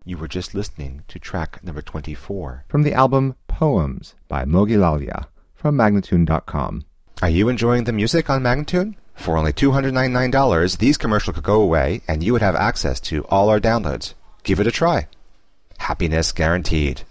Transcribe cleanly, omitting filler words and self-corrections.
You were just listening to track number 24 from the album Poems by Mogilalya from Magnatune.com. Are you enjoying the music on Magnatune? For only $299, these commercials could go away and you would have access to all our downloads. Give it a try. Happiness guaranteed.